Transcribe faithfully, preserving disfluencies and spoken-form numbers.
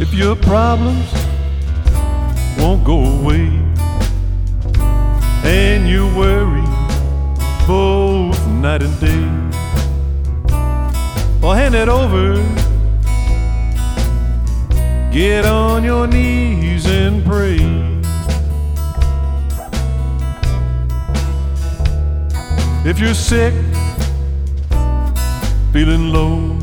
If your problems won't go away and you worry both night and day, well, hand it over. Get on your knees and pray. If you're sick, feeling low,